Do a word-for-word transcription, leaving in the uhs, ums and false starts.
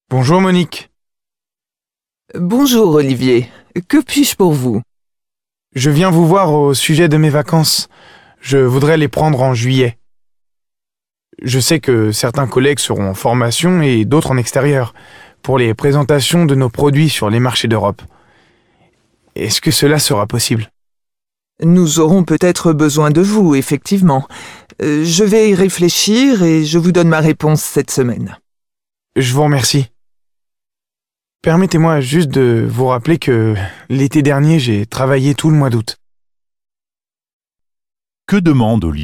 Bonjour Monique. Bonjour Olivier, que puis-je pour vous? Je viens vous voir au sujet de mes vacances. Je voudrais les prendre en juillet. Je sais que certains collègues seront en formation et d'autres en extérieur pour les présentations de nos produits sur les marchés d'Europe. Est-ce que cela sera possible? Nous aurons peut-être besoin de vous, effectivement. Euh, Je vais y réfléchir et je vous donne ma réponse cette semaine. Je vous remercie. Permettez-moi juste de vous rappeler que l'été dernier, j'ai travaillé tout le mois d'août. Que demande Olivier ?